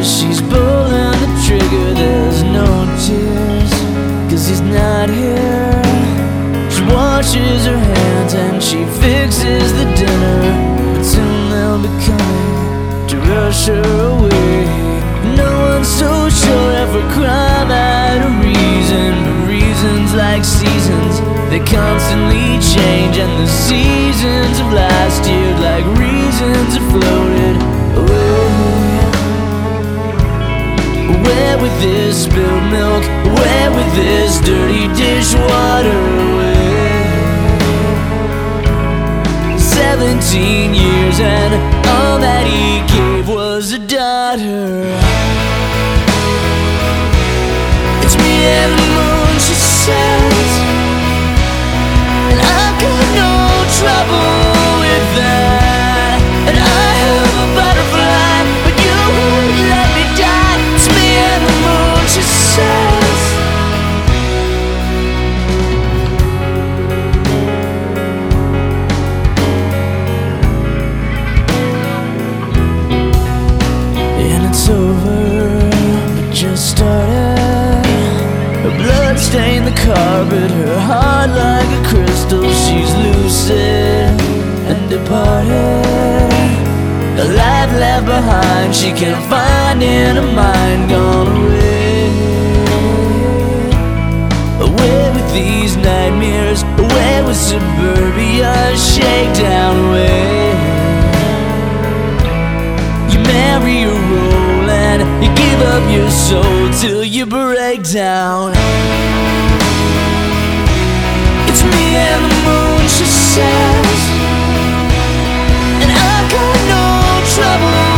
she's pulling the trigger. There's no tears, 'cause he's not here. She washes her hands and she fixes the dinner, but soon they'll be coming to rush her away. No one's so sure if her crime had a reason, but reasons like seasons, they constantly change. And the seasons of last year, like reasons, have floated away. Where with this spilled milk? Where with this dirty dishwater? Away. 17 years and all that he gave was a daughter. It's me and the moon, she says, and I've got no trouble with that. And I have a butterfly, but you won't let me die. It's me and the moon, she says. And it's over, but just started. Her blood stained the carpet, her heart like a crystal. She's lucid and departed. A life left behind she can't find in a mind gone away. Away with these nightmares, away with suburbia's shakedown way. You marry a role and you give up your soul till you break down. It's me and the moon, she says, and I've got no trouble